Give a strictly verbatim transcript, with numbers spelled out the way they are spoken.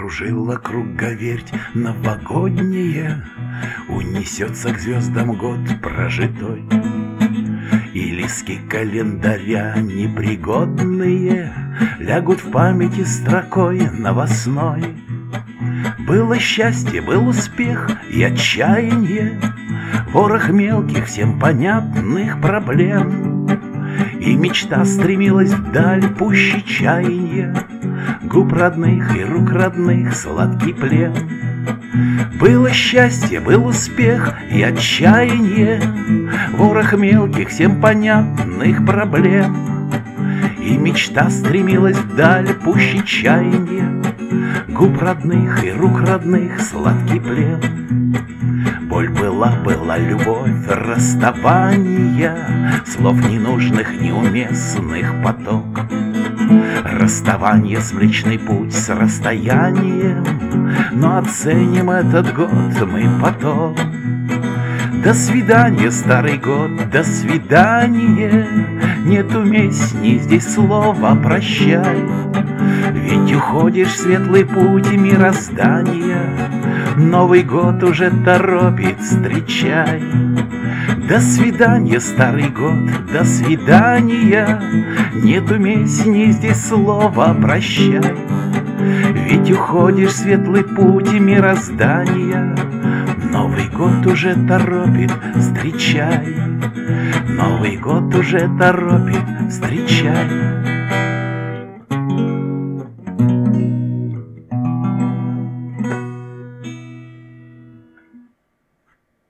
Закружила круговерть новогоднее, унесется к звездам год прожитой, и листки календаря непригодные лягут в памяти строкой новостной. Было счастье, был успех и отчаяние, ворох мелких, всем понятных проблем, и мечта стремилась вдаль пуще чаяния, губ родных и рук родных сладкий плен. Было счастье, был успех и отчаяние, ворох мелких, всем понятных проблем, и мечта стремилась вдаль пуще чаяния, губ родных и рук родных сладкий плен. Боль была, была любовь, расставания, слов ненужных, неуместных поток. Расставание с Млечный Путь с расстоянием, но оценим этот год мы потом. До свидания, старый год, до свидания, нет уместней здесь слова «прощай». Ведь уходишь в светлый путь мироздания, Новый год уже торопит, встречай. До свидания, старый год, до свидания, нет уместней здесь слова «прощай». Ведь уходишь в светлый путь мироздания, Новый год уже торопит, встречай. Новый год уже торопит, встречай.